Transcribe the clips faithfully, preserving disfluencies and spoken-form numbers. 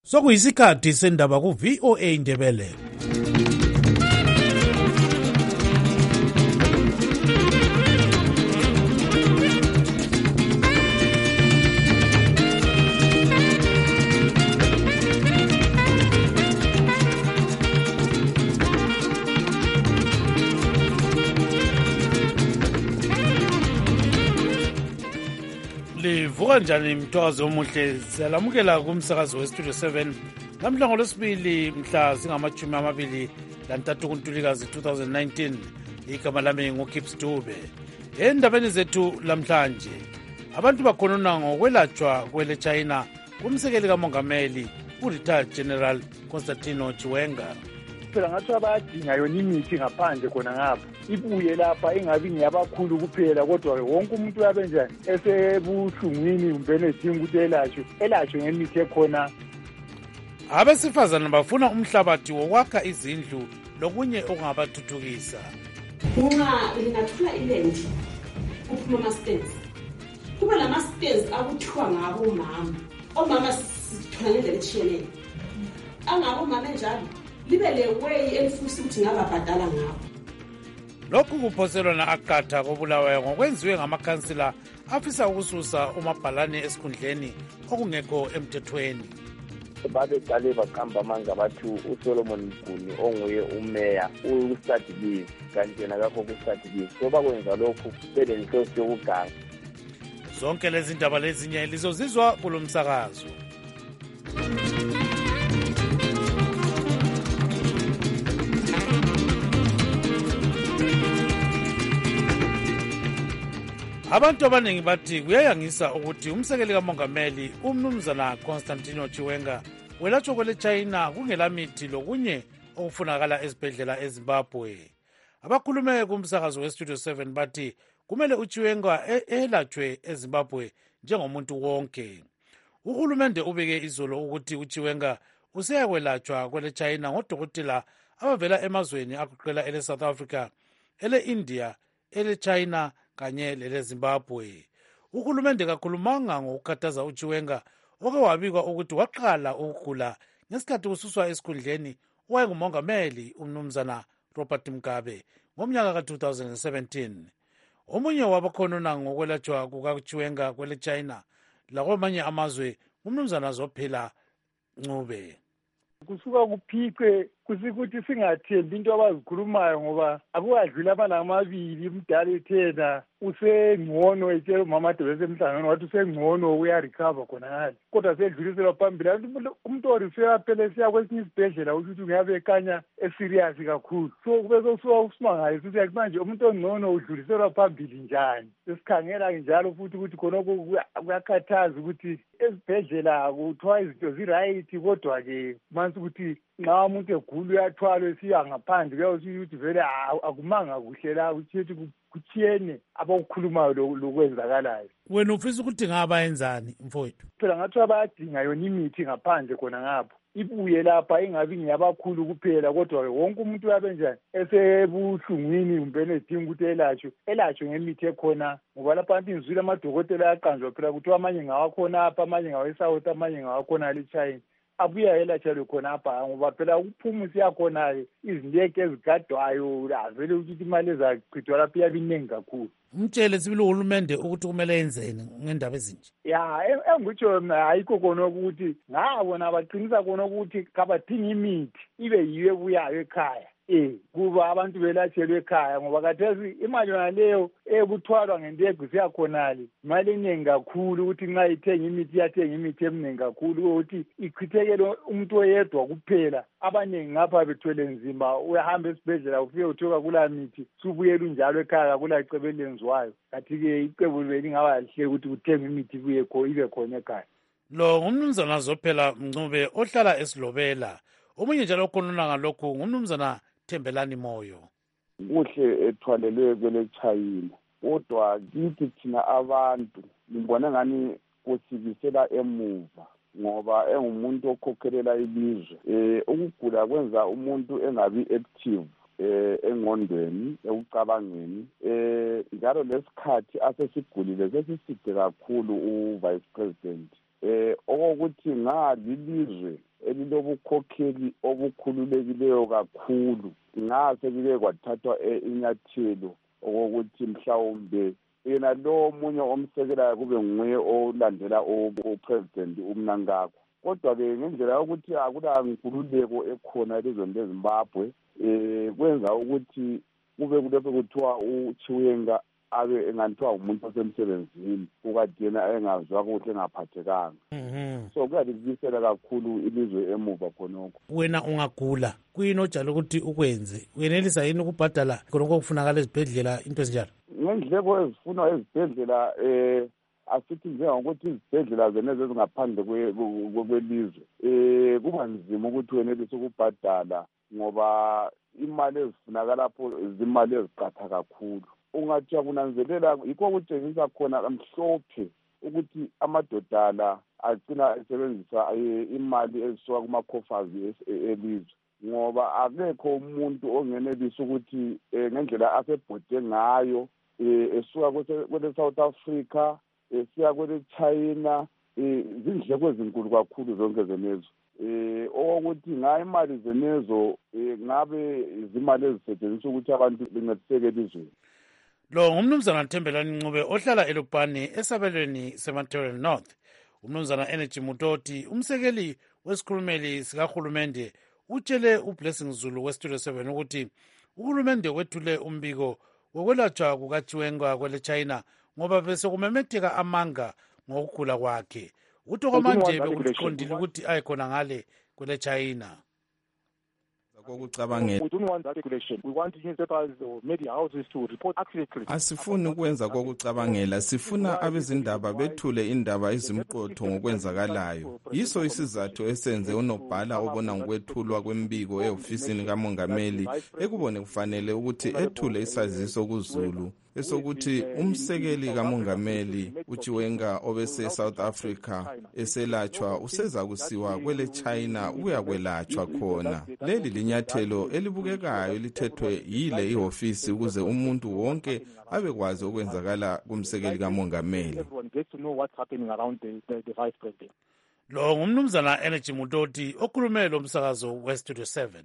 Sokuyisikhathi sendaba ku V O A Indebele. Livuka njani mthozo omuhle, siyalamukela kumsakazo westudio seven namhla ngolwesibili mhla zingamajumi amabili lantathu kuNtulikazi two thousand nineteen. Igama lami nguKips Dube. Endabeni zethu lamhlanje, abantu bakhonona ngokwelatshwa kwele China kumsekeli kamongameli uRetired General Constantino Chiwenga. Phela ngathi abadinga yona imithi ngaphandle khona ngapha ibuye lapha ingabi ngiyabakhulu kuphela, kodwa wonke umuntu uyabe nje esebuhlungwini umbene edinga ukuthi elashwe elashwe ngemithi ekhona. Abesifazana bafuna umhlabathi wokwakha izindlu lokunye okungabathuthukisa. Nxa lingathola ilendi kuphuma ama-stairs, kuba lama-stairs akuthiwa ngabo mama, omama sithola ngendlela etshiyeneyo, angabo mama enjalo libe leweyi elifusi ukuthi ngababhadala ngabo. Lokhu kuphoselwa na-Agatha koBulawayo ngokwenziwe ngamakhansila afisa ukususa umabhalane esikhundleni okungekho emthethweni. Babeqale baqamba amanga bathi uSolomon Mguni onguye umeya u-study leave, kanti yena kakho ku-study leave, so bakwenza lokhu belenhloso yokuganga. Zonke lezi ndaba lezinye lizozizwa kulo msakazo. Abantu abaningi bathi kuyayangisa ukuthi umsekeli kamongameli umnumzana Constantino Chiwenga welatshwa kwele China kungelamithi lokunye okufunakala ezibhedlela eZimbabwe. Abakhulume kumsakazo westudio seven bathi kumele uChiwenga elatshwe eZimbabwe njengomuntu wonke. Uhulumende ubeke izolo ukuthi uChiwenga useyakwelatshwa kwele China ngodokotela abavela emazweni agoqela ele South Africa, ele India, ele China kanye lele Zimbabwe. Uhulumende kakhulumanga ngokukhathaza uChiwenga oke wabikwa ukuthi waqala ukugula ngesikhathi kususwa esikhundleni owayengumongameli umnumzana Robert Mugabe ngomnyaka ka two thousand seventeen. Omunye wabakhonona ngokwelatshwa kukaChiwenga kwele China lakwamanye amazwe umnumzana Zophela Ncube. Kusuka kuphikwe kusikuthi singathembi into abazikhulumayo, ngoba akukadlula amalanga amabili umdala ethena usengcono etshela umama Debe semhlangano wathi usengcono uyarecover khona ngale, kodwa sedluliselwa phambili. Umuntu orifera phela siya kwesinye isibhedlela ukuthi ungabe ekanya eserious kakhulu, so kube sosuka usimangayo ukuthi manje umuntu ongcono udluliselwa phambili njani. Sesikhangela njalo futhi ukuthi khonoko kuyakhathaza ukuthi ezibhedlela kuthiwa izinto zi-right, kodwa-ke mansi ukuthi nxa umuntu egula uyathwalwa esiya ngaphandle kuyawusiyo ukuthi vele akumanga kuhle la ukuthi kuthiyene abakukhulumayo lokwenzakalayo. Wena ufisa ukuthi ngabayenzani mfowethu? Phela ngathi abadinga yona imithi ngaphandle khona ngapho ibuye lapha ingabi ngiyabakhulu kuphela, kodwa wonke umuntu uyabe njani esebuhlungwini umbene edinga ukuthi elashwe elashwe ngemithi ekhona, ngoba lapha abantu izwile amadokotela ayaqanjwa phela kuthiwa amanye ngawakhona apha, amanye ngawe-South, amanye ngawakhona le-China, abuya elatshelwe khona apha, ngoba phela ukuphuma siyakhona-ke izindleko ezigadwayo avele ukuthi imali ezachithwa lapha iyabe iningi kakhulu. Umtshele sibili uhulumende ukuthi kumele enzeni ngendaba ezinje. Ya engikutsho mna ayikho khona ukuthi ngabona baqinisa khona ukuthi kabadinga imithi ibe yiyo ebuyayo ekhaya. Eh kuba abantu belatshelwe ekhaya, ngoba khathesi imali yona leyo ebuthwalwa ngentego siyakhonali imali eningi kakhulu, ukuthi nxa ithenga imithi iyathenga imithi eminingi kakhulu ukuthi ichithekele umuntu oyedwa kuphela. Abaningi ngapha bethwele nzima, uyahamba esibhedlela ufike uthoka kula mithi subuyela unjalo ekhaya kula cebo elenziwayo. Kathi-ke icebo belingaba lihle ukuthi kuthenge imithi ibuye khona ibe khona ekhaya. Lo ngumnumzana Zophela Ncube ohlala esilobela. Omunye njalo okhuluma ngalokhu ngumnumzana Thembelani Moyo. Kuhle ethwalelwe kwele China, kodwa kithi thina abantu ngibona ngani kusikisela emuva, ngoba engumuntu okhokhelela ilizwe. Eh ukugula kwenza umuntu engabi active eh engqondweni ekucabangeni, eh njalo lesikhathi asesigulile sesiside kakhulu u vice president. Eh okokuthi ngalilizwe elilobukhokheli obukhululekileyo kakhulu. Ngase kike kwathathwa inyathelo okokuthi mhlawumbe yena lo munye omsekelayo kube nguye olandela upresident uMnangagwa. Kodwa-ke ngendlela yokuthi akula nkululeko ekhona elizweni leZimbabwe, um kwenza ukuthi kube kulokho kuthiwa uChiwenga abe engathiwa umuntu osemsebenzini ukade yena engazwa kuhle engaphathekanga. So kuyalibisela kakhulu ilizwe emuva khonokho. Wena ungagula kuyini ojalo ukuthi ukwenze? Uyenelisa yini ukubhadala khonokho okufunakala ezibhedlela into ezinjalo? Ngendleko ezifunwa ezibhedlela um asithi njengokuthi izibhedlela zenezi ezingaphandle kwelizwe um kuba nzima ukuthi wenelise ukubhadala ngoba imali ezifunakala lapho zimali eziqatha kakhulu. Ungathi akunanzelela yikho kutshengisa khona mhlophe ukuthi amadoda la agcina esebenzisa imali ezisuka kumakhofazi elizwe, ngoba akekho umuntu ongenelisa ukuthi ngendlela asebhode ngayo esuka kwele South Africa esiya kwele China, izindleko ezinkulu kakhulu zonke zenezo. Eh okokuthi ngayo imali zenezo ngabe izimali ezisetshenziswa ukuthi abantu bengatseke elizweni. Lo ngumnumzana Thembelani Ncube ohlala eLupane esabelweni seMaterial North. Umnumzana Energy Mutoti umsekeli wesikhulumeli sikahulumende utshele uBlessing Zulu weStudio seven ukuthi uhulumende wethule umbiko wokwelatshwa kukaChiwenga kwele China ngoba bese kumemetheka amanga ngokugula kwakhe. Utho manje bekuqondile ukuthi ayikhona ngale kwele China. Asifuni ukwenza kokucabangela, sifuna abezindaba bethule indaba ezimqotho ngokwenzakalayo. Yiso isizathu esenze unobhala obona ngokwethulwa kwembiko eofisini kamongameli ekubone kufanele ukuthi ethule isaziso kuZulu esokuthi umsekeli kamongameli uChiwenga obese South Africa eselatshwa useza kusiwa kwele China uyakwelatshwa khona. Leli linyathelo elibukekayo elithethwe yile iofisi ukuze umuntu wonke abekwazi okwenzakala kumsekeli kamongameli. Lo ngumnumzana Energy Mutoti okhulume lo msakazo weStudio seven.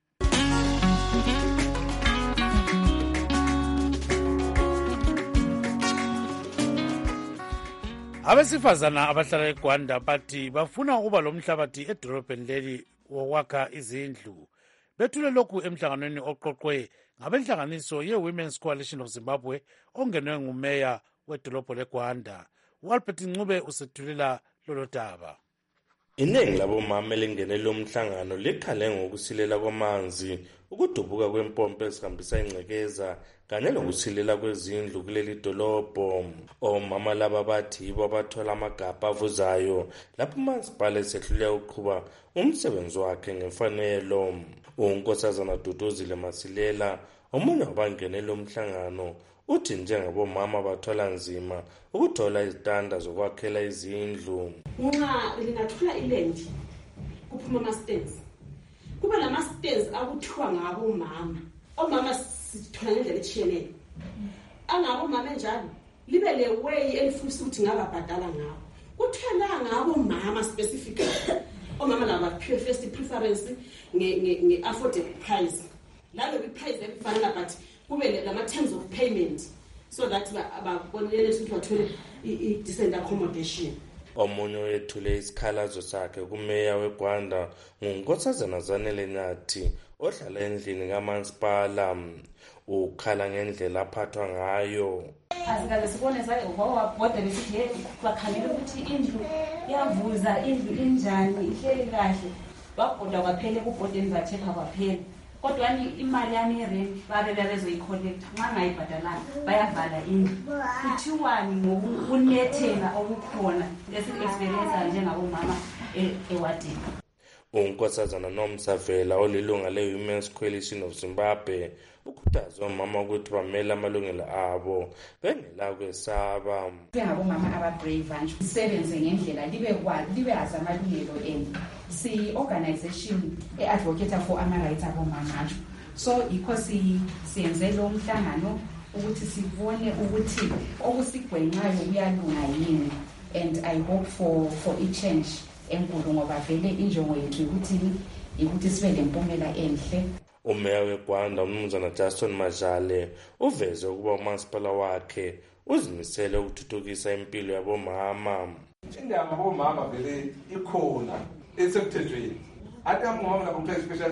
Abesifazana abahlala eGwanda bathi bafuna ukuba lomhlabathi edolobheni leli wokwakha izindlu. Bethule lokhu emhlanganweni oqoqwe ngabenhlanganiso ye-Women's Coalition of Zimbabwe ongenwe ngumeya wedolobho leGwanda. uAlbert Ncube usethulela lolo daba. Iningi labomama elingene lo mhlangano likhale ngokusilela kwamanzi, ukudubuka kwempompo ezihambisa ingcekeza kanye nokusilela kwezindlu kuleli dolobho. Omama laba bathi yibo abathola amagabha avuzayo lapho umasipala esehluleka ukuqhuba umsebenzi wakhe ngemfanelo. uNkosazana Duduzile Masilela omunye wabangene lo mhlangano uthi njengabomama bathola nzima ukuthola izitanda zokwakhela izindlu. Nxa lingathola ilendi kuphuma ama-stairs, kuba lama-stairs akuthiwa ngabomama. Omama sithola ngendlela etshiyeneyo. Angabomama enjalo libe le way elifisa ukuthi ngababhadala ngabo. Kuthiwa la ngabomama specifically. Omama laba baphiwe first preference nge-affordable price. Lalo kwi-price elifanele but kube lama-terms of payment so that ababonele ukuthi bathole i-decent accommodation. Omunye wethule isikhalazo sakhe kumeya weGwanda nguNkosazana Zanele Nyathi ohlala endlini kamasipala. Ukhala ngendlela aphathwa ngayo. Asikaze sibone saye wawabhoda besithi hey bakhangela ukuthi indlu yavuza, indlu injani, ihleli kahle. Babhoda kwaphela kubhodeni bathekha kwaphela. Kodwa ni imali yami yerent babe bebezoyicollect nxa ngayibhadalanga bayavala indlu. Kuthiwani ngokunethela okukhona lesi-experience njengabomama ewadini. uNkosazana Nomsavela olilunga le-Women's Coalition of Zimbabwe ukhuthaza omama ukuthi bamele amalungelo abo bengela kwesaba. Njengabomama aba-brave nje sisebenze ngendlela libe libe azi amalungelo enu. Si-organization e-advocate for ama-rights abomama nje. So ikho siyenze lo mhlangano ukuthi sibone ukuthi okusigwenqayo kuyalunga yini, and I hope for for a change enkulu ngoba vele injongo yethu ikuthini ikuthi sibe lempumela enhle. Umeya weGwanda umnumzana Justin Majale uveze ukuba umasipala wakhe uzimisele ukuthuthukisa impilo yabomama. Indaba yabomama vele ikhona esemthethweni. Ati amama la special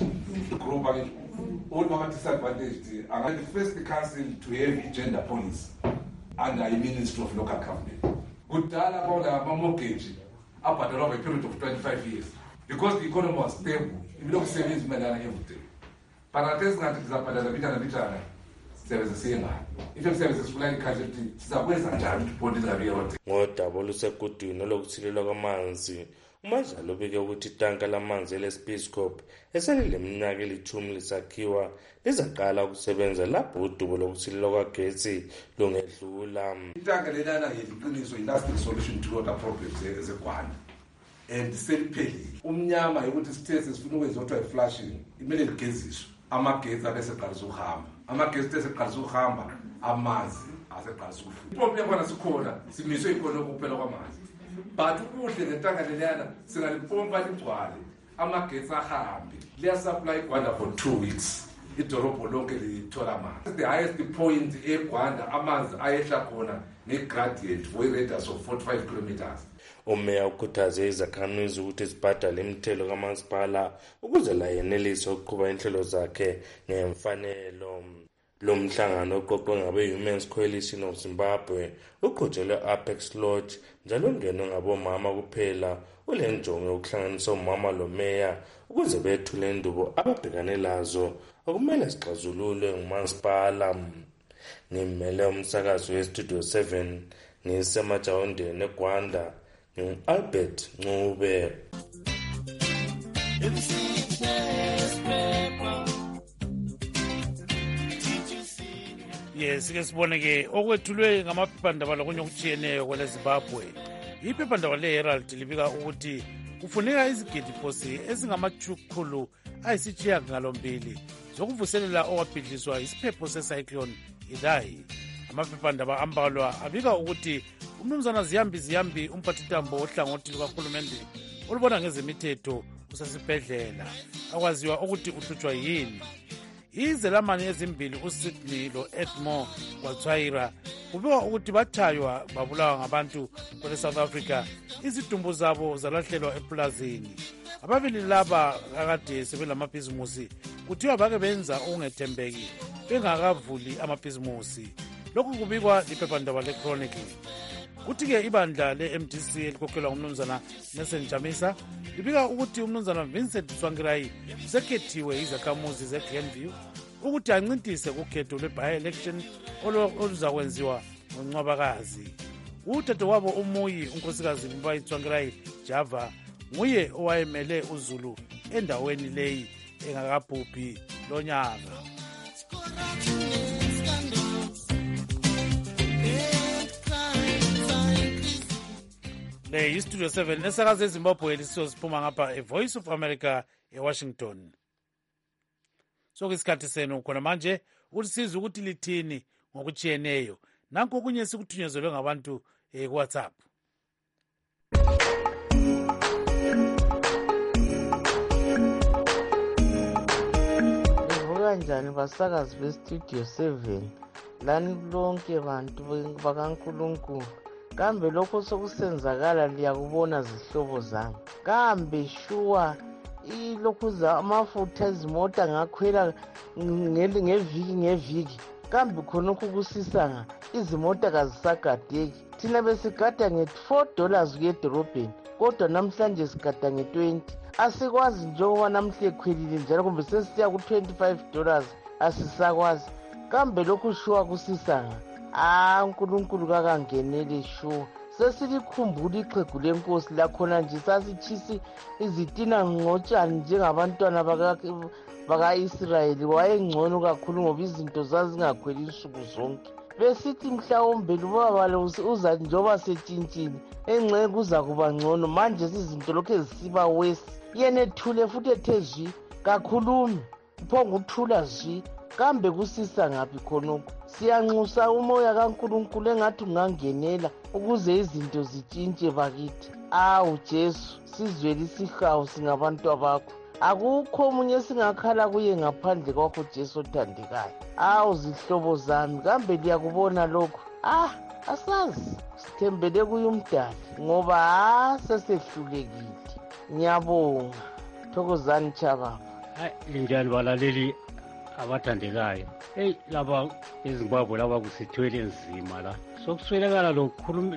group again. All mama disadvantaged. I'm the first council to have gender policy under the Ministry of Local Government. Kudala bona ama-mortgage abhadalwa by a period of twenty-five years because the economy was stable. Ibilo kusebenza imalana everyday. Paratesi ngathi kuzabhadala bitana bitana sebenza siyengani. Ife kusebenza sifuna ikhaya ukuthi sizakwenza njani ukuthi bond ingabi yodwa. Ngodaba olusegudwini lokuthilelwa kwamanzi, uMajale ubike ukuthi itanka lamanzi ele-Speedcorp eselileminyaka elithumi lisakhiwa lizaqala ukusebenza lapho udubo lokuthilelwa kwagesi lungedlula. Itanka lelana yeliqiniso i-lasting solution to water problems ezeGwanda. And seliphelile. Umnyama ukuthi sithe sifuna ukwenza ukuthi i-flushing imele ligeziswe. Amagezi abeseqalisa ukuhamba. Amagezi aseqalisa ukuhamba, amanzi aseqalisa ukufika. Iproblem kwana sikhona, simiswe ikhono kuphela kwamanzi. But ukuhle ngetanka lelana singalipompa ligcwale. Amagezi ahambe. Liya supply iGwanda for two weeks. Idorobho lonke lithola amanzi. The highest point eGwanda amanzi ayehla khona ne-gradient for a-radius of forty-five kilometers. Umeya ukhuthaze izakhamizi ukuthi zibhadale imithelo kamasipala ukuze la yenelise ukuqhuba inhlelo zakhe ngemfanelo. Lo mhlangano oqoqwe ngabe-Women's Coalition of Zimbabwe uqhutshelwe Apex Lodge njalo ungenwe ngabomama kuphela ule njongo yokuhlanganisa umama lo meya ukuze bethule indubo ababhekane lazo okumele zixazululwe ngumasipala. Ngimele umsakazi weStudio seven ngisemajawondeni eGwanda Albert Ncube. Yes, ke sibone ke okwethulwe ngamaphephandaba lokunye okutshiyeneyo kwele Zimbabwe. Iphephandaba le-Herald libika ukuthi kufuneka izigidi phosi ezingamachukhulu ayisitshiya ngalombili zokuvuselela okwabhidliswa isiphepho secyclone Idai. Amaphephandaba ambalwa abika ukuthi umnumzana Ziyambi Ziyambi umphathintambo ohlangothi lukahulumende olubona ngezemithetho usesibhedlela akwaziwa ukuthi uhlutshwa yini. Izelamani ezimbili uSydney lo-Edmore kwaTswaira kubikwa ukuthi batshaywa babulawa ngabantu kwele South Africa, izidumbu zabo zalahlelwa epulazini. Ababili laba akade sebelamabhizimusi kuthiwa bake benza okungethembeki bengakavuli amabhizimusi. Lokhu kubikwa liphephandaba le-Chronicle. Kuthi-ke ibandla le-M D C elikhokhelwa ngumnumzana Nelson Chamisa libika ukuthi umnumzana Vincent Tsvangirai usekhethiwe izakhamuzi ze-Glenview ukuthi ancintise kukhetho lwe-by-election oluzakwenziwa ngoNcwabakazi. Udadewabo uMuyi unkosikazi Mbayi Tsvangirai Java nguye owayemele uZulu endaweni leyi engakabhubhi lonyaka. Le iStudio seven nesakaze eZimbabwe lisosiphuma ngapha eVoice of America eWashington. So isikhathi senu khona manje ukuthi sizwe ukuthi lithini ngokutshiyeneyo. Nanku okunye sikuthunyezwe ngabantu eh, WhatsApp. Livuka njani basakazi beStudio seven lani lonke bantu bakaNkulunkulu. Kambe lokho sokusenzakala liyakubona zihlobo zami. Kambe shuwa ilokhuza amafutha ezimota ngakhwela ngeviki ngeviki. Kambe khonokho kusisanga izimota kazisagadeki. Thina besigada nge-four dollars kuye edorobheni kodwa namhlanje sigada nge-twenty. Asikwazi njengoba namhle ekhwelile njalo kumbe sesisiya ku-twenty-five dollars asisakwazi. Kambe lokhu shuwa kusisanga. Ah, uNkulunkulu kakangenele shuwa. Sesilikhumbula ixhegu lenkosi lakhona nje sasitshisi izitina ngotshani njengabantwana baka-Israyeli. Wayengcono kakhulu ngoba izinto zazingakhweli insuku zonke. Besithi mhlawumbe lubaba lo uza njoba setshintshile engxenye kuza kuba ngcono. Manje izinto lokhu ezisiba wesi. Yena ethule futhi ethe zwi kakhulumi. Uphonga ukuthula zwi kambe kusisa ngaphi khonokho? Siyanxusa umoya kaNkulunkulu engathi ungangenela ukuze izinto zitshintshe bakithi. Awu Jesu, sizwele isihawu singabantu bakho. Akukho omunye singakhala kuye ngaphandle kwakho Jesu othandekayo. Awu zihlobo zami, kambe liyakubona lokho? Ah, asazi, sithembele kuye umdali ngoba ah sesehlulekile. Ngiyabonga. Thokozani Chababa. Hayi, linjani balaleli abathandekayo? Hey, laba eZimbabwe laba kusithwele nzima la. Sokuswelakala lo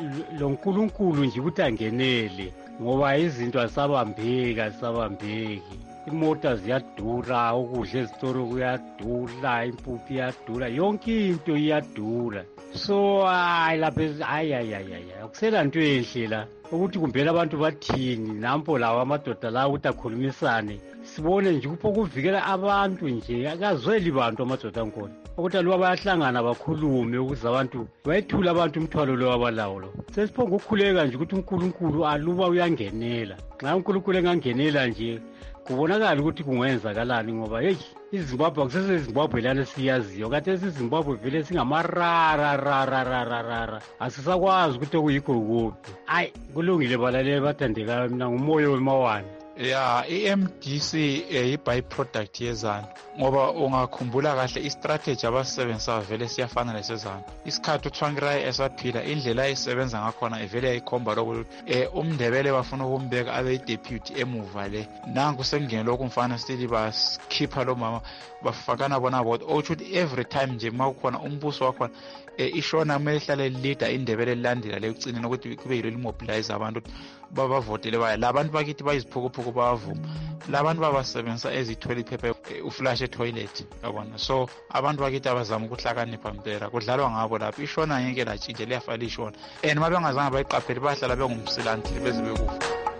nkulunkulu nje ukuthi angenele ngoba izinto asabambeka asabambeki. Imota ziyadura, ukudla ezitoro kuyadura, impuphu iyadura, yonke into iyadura. So hayi lapha hayi hayi hayi akusela nto enhle la ukuthi kumbela abantu bathini nampo lawo amadoda la ukuthi akhulumisane sibone nje kupho kuvikela abantu nje akazweli bantu amadoda ankona ukuthi aluba bayahlangana bakhulume ukuze abantu bayethula abantu umthwalo lo wabalawo lo. Sesiphonga ukukhuleka nje ukuthi uNkulunkulu aluba uyangenela. Nxa uNkulunkulu engangenela nje kubonakala ukuthi kungenzakalani ngoba hey iZimbabwe akusese iZimbabwe lana siyaziyo kade iZimbabwe vele singamarara rara rara rara asisakwazi ukuthi okuyikho kuphi. Hayi kulungile balaleli bathandekayo, mina ngumoyo wemawani. Ya i-M D C i-byproduct yezanu ngoba ungakhumbula kahle istrategy abasebenza vele siyafana lesezanu. Isikhathi uTsvangirai esaphila indlela ayisebenza ngakhona ivele yayikhomba lokuthi umndebele bafuna ukumbeka abe deputy emuva le. Nanku sekungene lokhu mfana still basikhipha lo mama bafakana bona bodwa okusho ukuthi every time nje makukhona umbuso wakhona ishona kumele ihlale leader indebele lilandela le ugcineni ukuthi kube yilo limobilize abantu babavotele baya labantu bakithi bayiziphukuphuku bavuma labantu babasebenza ezithola iphepha uflash etoilet yabona. So abantu bakithi abazama ukuhlakanipha mpela kudlalwa ngabo lapho ishona ngeke latshintshe liyafala ishona and mabengazange bayiqaphele bahlala bengumsilanti beze bekufa.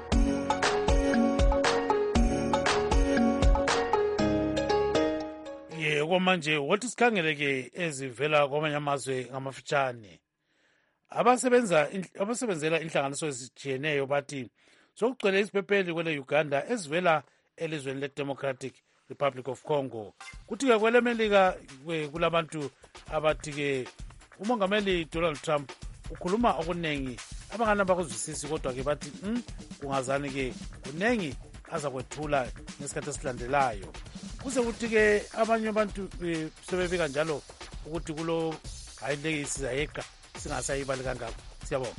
Manje wathi sikhangeleke ezivela kwamanye amazwe ngamafitshane abasebenza abasebenzela inhlanganiso ezijiyeneyo bathi sokugcwele iziphepheli kwele Uganda ezivela elizweni le-Democratic Republic of Congo. Kuthi-ke kwele Melika kulabantu abathi-ke umongameli Donald Trump ukhuluma okuningi abangani bakuzwisisi kodwa-ke bathi mm, kungazani-ke kuningi azakwethula ngesikhathi esilandelayo. Kuze kuthi-ke abanye abantu sebebika njalo ukuthi kulo hayi leki sizayeqa singasayibali kangako. Siyabonga.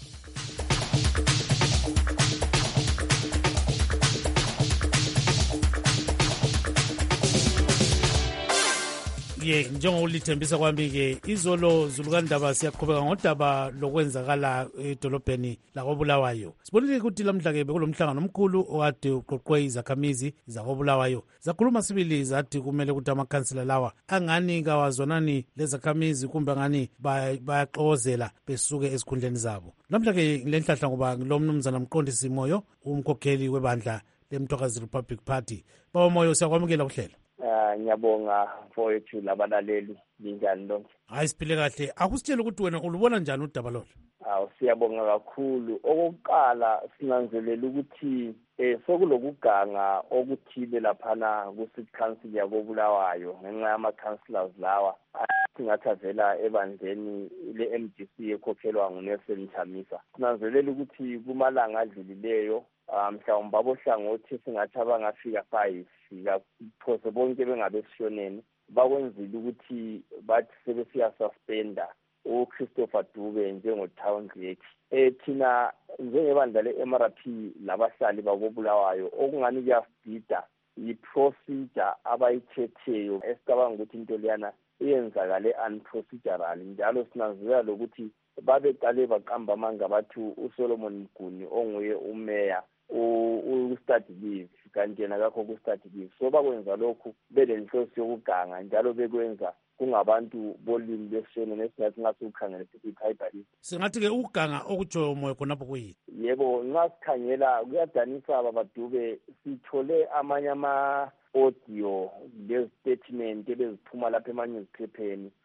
Ye njengokulithembisa kwami-ke izolo zulukandaba siyaqhubeka ngodaba lokwenzakala edolobheni lakobulawayo. Sibonile ukuthi lamhla-ke bekulomhlangano omkhulu okade uqoqwe izakhamizi zakobulawayo zakhuluma sibili zathi kumele ukuthi amakhansila lawa angani kawazwanani lezakhamizi kumbe angani bayaxokozela besuke ezikhundleni zabo. Lamhla-ke le nhlahla ngoba lo mnumzana Mqondisi Moyo umkhokheli webandla leMthokazi Republic Party. Baba Moyo siyakwamukela kuhlela. Ngiyabonga mfowethu labalaleli linjani lonke. Hayi siphile kahle. Akusitshela ukuthi wena ulubona njani udaba lolo? Awu siyabonga kakhulu. Okokuqala sinanzelela ukuthi eh sokulokuganga okuthile laphana ku-City Council yakobulawayo ngenxa yama-councillors lawa singathazela ebandleni le-M D C ekhokhelwa nguNelson Chamisa. Sinanzelela ukuthi kumalanga adlilileyo mhlawumbe babohlangothi singathi abangafika five phose bonke bengabe sishoneni bakwenzile ukuthi bathi sebesiyasuspenda uChristopher Dube njengo-town clerk. Eh thina njengebandla le-M R P labahlali bakobulawayo okungani kuyasibhida i-procedure abayithetheyo esicabanga ukuthi into leyana iyenzakale unprocedural njalo sinanzelela lokuthi babeqale baqamba amanga bathi uSolomon Mguni onguye umeya u-study leave kanti yena kakho ku-study leave. So bakwenza lokhu belenhloso yokuganga njalo bekwenza kungabantu bolimi lwesishone nesingathi ngathi ukukhangela i-tribalism. Singathi-ke ukuganga okutsho Moyo khonapho kuyini? Yebo nxa sikhangela kuyadanisa babaDube sithole amanye ama-audio lezi-statement ebeziphuma lapha emanyuziphepheni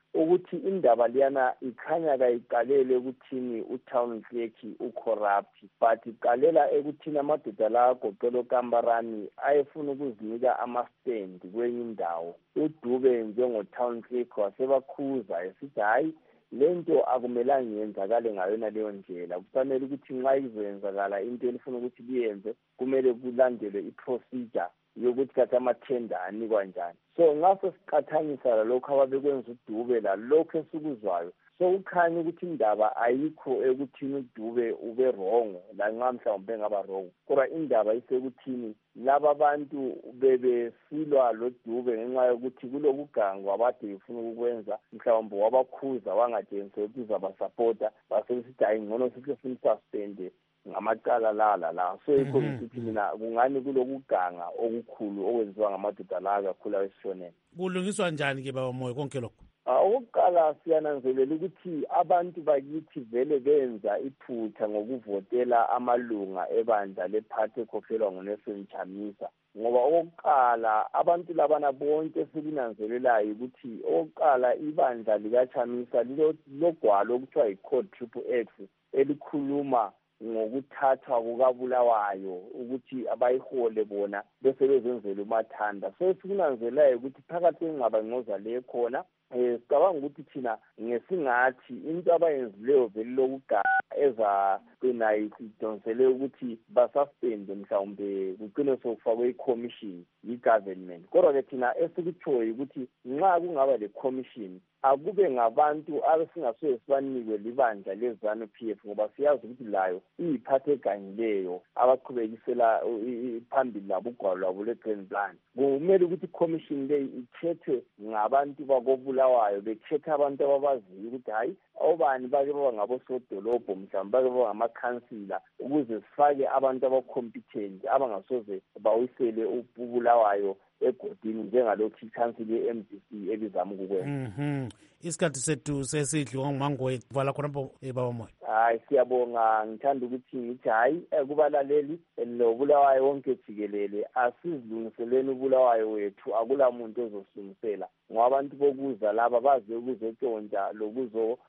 ukuthi indaba liyana ikhanya kayiqalele ukuthini utown clerk ucorrupt but iqalela ekuthini amadoda la agoqela uKambarani ayefuna ukuzinika ama-stand kwenye indawo. uDube njengo-town clerk wasebakhuza esithi hayi lento akumelanga yenzakale ngayona leyo ndlela, kufanele ukuthi nxa izoyenzakala into elifuna ukuthi liyenze kumele kulandelwe i-procedure yokuthi kathi amathenda anikwa njani. So ngaso siqathanisa lalokho ababekwenza uDube lalokho esikuzwayo, so ukhanya ukuthi indaba ayikho ekuthini uDube ube wrong lanxa mhlawumbe engaba wrong, kodwa indaba isekuthini laba bantu bebesilwa lo Dube ngenxa yokuthi kulokuganga abade befuna ukwenza mhlawumbe wabakhuza wangajensi ukuthi uzabasupporta basebesithi hayi ngcono sihle simsuspende ngamacala lala la. So yikho ukuthi mina kungani kulokuganga okukhulu okwenziwa ngamadoda la kakhulu awesishoneni. Kulungiswa njani ke baba Moyo konke lokho? Okokuqala siyananzelela ukuthi abantu bakithi vele benza iphutha ngokuvotela amalunga ebandla lephathi ekhokhelwa nguNelson Chamisa, ngoba okokuqala abantu labana bonke silinanzelelayo ukuthi okokuqala ibandla likaChamisa lilogwalo okuthiwa yi-Code Triple X elikhuluma ngokuthathwa kukabulawayo ukuthi abayihole bona bese bezenzela umathanda. So sikunanzelayo ukuthi phakathi kwengxabangxoza le khona eh sicabanga ukuthi thina ngesingathi into abayenzileyo vele lokuganga eza kwena idonsele ukuthi basuspend mhlawumbe kuqine sokufakwe i-commission yi-government, kodwa ke thina esikutshoyo ukuthi nxa kungaba le commission akube ngabantu abesingasoye sibanikwe libandla lezanu P F, ngoba siyazi ukuthi layo iyiphathe egangileyo abaqhubekisela phambili labo ugwalo lwabo le-grand plan. Kumele ukuthi i-commission leyi ikhethwe ngabantu bakobulawayo, bekhetha abantu ababaziyo ukuthi hayi obani bake baba ngabosodolobho mhlawumbe bake baba ngamakhansila, ukuze sifake abantu abacompetent abangasoze bawisele ubulawayo egodini njengalokhu ikhansili ye-M D C elizama ukukwenza. Mhm. Isikhathi sethu sesidliwa ngumangoye vala khonapho baba Moyo. Hayi siyabonga, ngithanda ukuthi ngithi hayi kubalaleli nobulawayo wonke jikelele asizilungiseleni ubulawayo wethu, akula muntu ozosilungisela ngoba abantu bokuza laba baze ukuzotshontsha lokuzo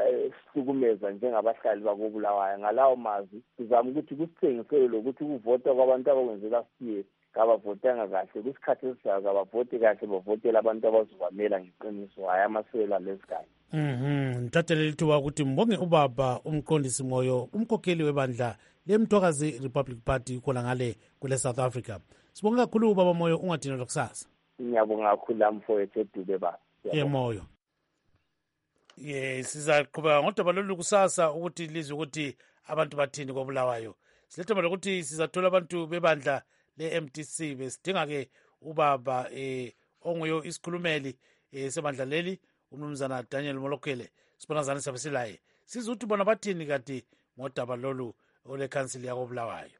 hlukumeza njengabahlali bakobulawayo. Ngalawo mazwi sizama ukuthi kusithengisele lokuthi ukuvota kwabantu abakwenzela siye kabavotanga kahle kusikhathi esizayo, kabavote kahle bavotela abantu abazobamela ngeqiniso hayi amasela lesigaba. Mhm. Ngithathele lithuba ukuthi mbonge ubaba umqondisi Moyo, umkhokheli webandla leMthokazi Republic Party khona ngale kule South Africa. Sibonga kakhulu ubaba Moyo, ungadinwa kusasa. Ngiyabonga kakhulu lamfowethu eDube ba. Emoyo. Yes, sizaqhubeka ngodaba lolu kusasa ukuthi lizwe ukuthi abantu bathini kobulawayo. Silethemba lokuthi sizathola abantu bebandla le-M D C besidinga ke ubaba eh onguyo isikhulumeli eh sebandla leli umnumzana Daniel Molokele. Sibona zani sabe silaye sizwe ukuthi bona bathini kade ngodaba lolu ole council yakobulawayo.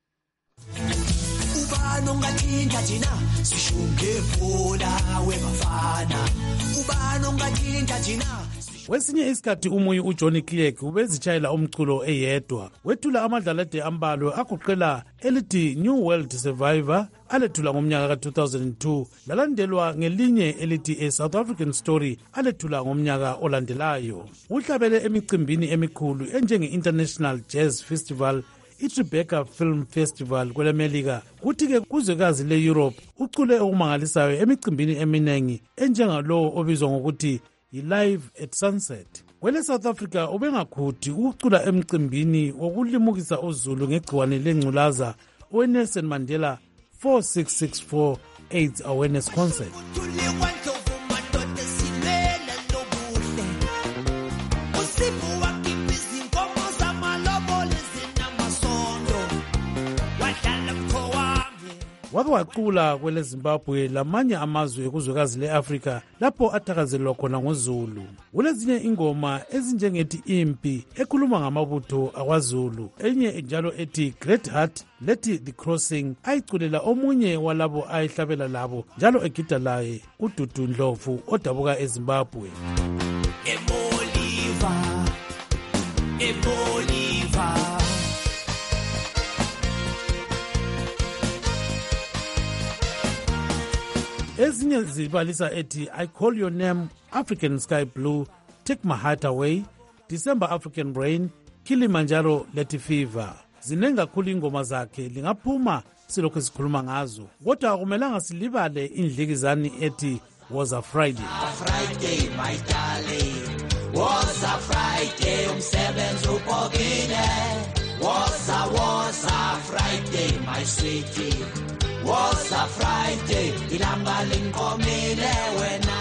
Ubani ongathinta thina sishuke phola webafana, ubani ongathinta thina. Wesinye isikhathi umuyi uJohnny Clegg ubezitshayela umculo eyedwa wethula amadlalade ambalwe agoqela elithi New World Survivor alethula ngomnyaka ka two thousand two lalandelwa ngelinye elithi A South African Story alethula ngomnyaka olandelayo. Uhlabele emicimbini emikhulu enjenge-International Jazz Festival, iTribeca Film Festival kwelemelika, kuthi-ke kuzwekazi le-Europe ucule okumangalisayo emicimbini eminengi enjengalowo obizwa ngokuthi i-Live at Sunset. Kwele South Africa ubengakhuthi ukucula emcimbini wokulimukisa uZulu ngegciwane lengculaza oweNelson Mandela four six six four AIDS Awareness Concert. Wake wacula kwele Zimbabwe lamanye amazwe ekuzwekazi le-Afrika lapho athakazelelwa khona ngoZulu. Kulezinye ingoma ezinjengethi Impi ekhuluma ngamabutho akwaZulu, enye njalo ethi Great Heart lethi The Crossing ayiculela omunye walabo ayihlabela labo njalo egida laye uDudu Ndlovu odabuka eZimbabwe. Eboliva Eboliva ezinye zibalisa ethi I Call Your Name, African Sky Blue, Take My Heart Away, December African Rain, Kilimanjaro, Let Fever. Zinengi kakhulu ingoma zakhe, lingaphuma silokhu sikhuluma ngazo. Kodwa akumelanga silibale indlikizani ethi Was a Friday. Friday, my darling. Was a Friday, umsebenzi upokile. Was a, was a Friday, my sweetie. Was a Friday, ilanga linkomile wena.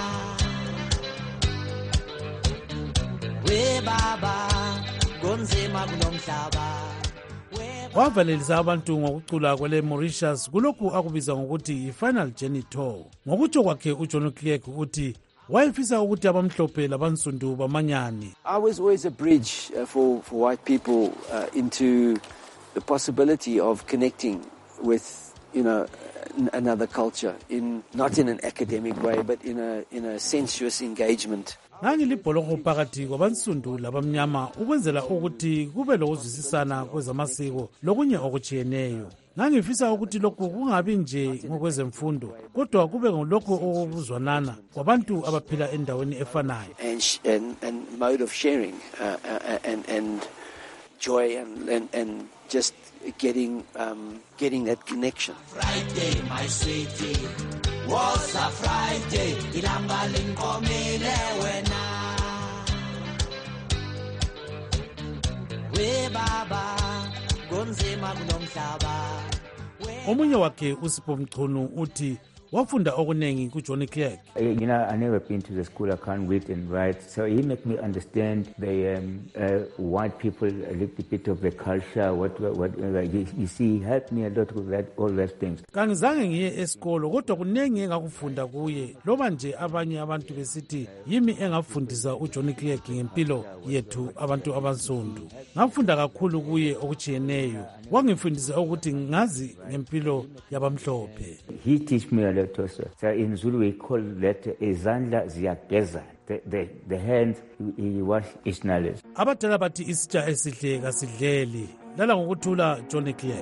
We baba, kunzima kulomhlaba. Wavalelisa abantu ngokucula kwele Mauritius kulokhu akubiza ngokuthi i-Final Journey Tour. Ngokutsho kwakhe uJohn Clegg uthi wayefisa ukuthi abamhlophe labansundu bamanyane. I was always a bridge uh, for, for white people uh, into the possibility of connecting with, you know, another culture, in not in an academic way, but in a in a sensuous engagement. Ngangilibholoko phakathi kwabansundu labamnyama ukwenzela ukuthi kube lokuzwisisana kwezamasiko lokunye okujiyeneyo. Ngangifisa ukuthi lokhu kungabi nje ngokwezemfundo kodwa kube ngolokho okubuzwanana kwabantu abaphila endaweni efanayo. And, and, and mode of sharing uh, uh, and, and joy and, and, and just getting um, getting that connection. Friday, my sweetie, was a Friday, ilanga linkomile wena. We baba, kunzima kulomhlaba. Omunye wakhe uSipho Mchunu uthi wafunda okunengi kuJohn Clegg. You know, I never been to the school, I can't read and write, so he made me understand the um, uh, white people, a little bit of the culture, what, what, what uh, you, you see, he helped me a lot with that, all those things. Kangizange ngiye esikolo kodwa kunengi engakufunda kuye loba nje abanye abantu besithi yimi engafundisa uJohn Clegg ngempilo yethu abantu abansundu. Ngafunda kakhulu kuye okujiyeneyo. Wangifundisa ukuthi ngazi ngempilo yabamhlophe. He teach me a lot also. So in Zulu we call that izandla ziyageza. The, the, the hand he wash his knowledge. Abadala bathi isitsha esihle kasidleli. Lala ngokuthula Johnny Clegg.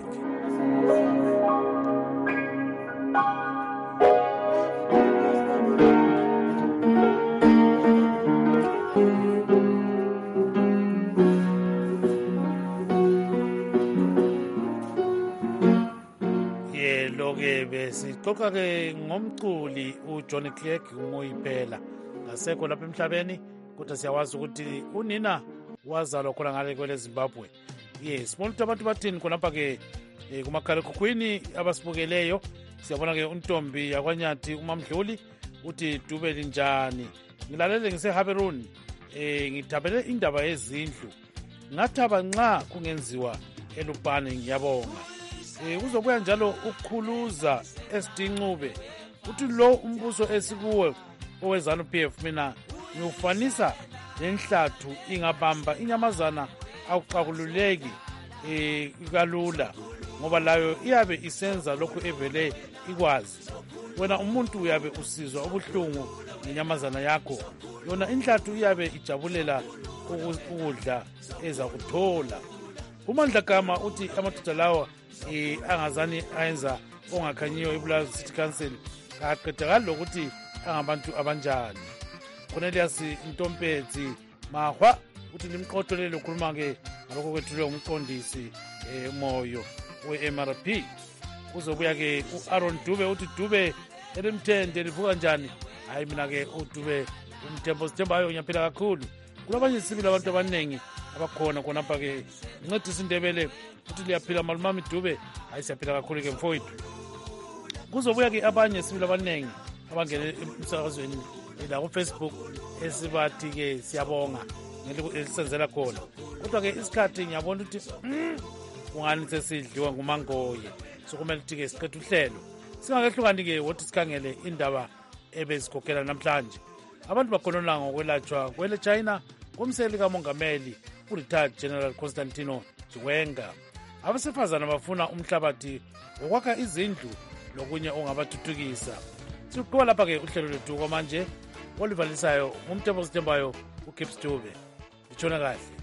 Sixoxa ke ngomculi uJohn Clegg umoyiphela ngasekho lapha emhlabeni kodwa siyawazi ukuthi unina wazalwa khona ngale kwele Zimbabwe. Yes, bonke abantu bathini khonapha ke kumakhala ekhukhwini abasibukeleyo siyabona ke untombi yakwanyathi uMamdluli uthi dube linjani. Ngilalele ngiseHaberun eh ngithabele indaba yezindlu. Ngathaba nxa kungenziwa eLupane ngiyabonga. Eh kuzobuya njalo ukukhuluza esidinqube uthi lo umbuso esikuwe owezana P F mina ngiufanisa lenhlathu ingabamba inyamazana akuxakululeki eh kalula ngoba layo iyabe isenza lokho evele ikwazi. Wena umuntu uyabe usizwa ubuhlungu ngenyamazana yakho yona inhlathu iyabe ijabulela ukudla eza kuthola. uMandla Gama uthi amadoda lawa eh angazani ayenza ongakhanyiyo eBulawayo City Council aqedakala lokuthi angabantu abanjani. Cornelius Ntompetsi Mahwa uthi limqotholele ukhuluma ke ngalokho kwethulwe umqondisi eh Moyo we-M R P. Uzobuya ke uAaron Dube uthi Dube elimthende livuka njani. Hayi mina ke uDube umthembo sithembayo ngiyaphila kakhulu. Kulabanye sibili abantu abanengi abakhona khonapha ke Ncedisa Indebele uthi liyaphila malumami Dube hayi siyaphila kakhulu ke mfowethu. Kuzobuya ke abanye sibili abanengi abangene emsakazweni la ku Facebook esibathi ke siyabonga ngelisenzela khona. Kodwa ke isikhathi ngiyabona ukuthi ungani sesidliwa nguMangoye sokumele ukuthi ke siqedwe uhlelo. Singakehlukani ke wothi sikhangele indaba ebezikhokhela namhlanje. Abantu bakhonona ngokwelatshwa kwele China komseli kamongameli uRetired General Constantino Chiwenga. Abasifazana bafuna umhlabathi wokwakha izindlu lokunye ongabathuthukisa. Siqoba lapha ke uhlelo lethu kwamanje olivalisayo ngumthembo sithembayo uKips Dube. Itshona kahle.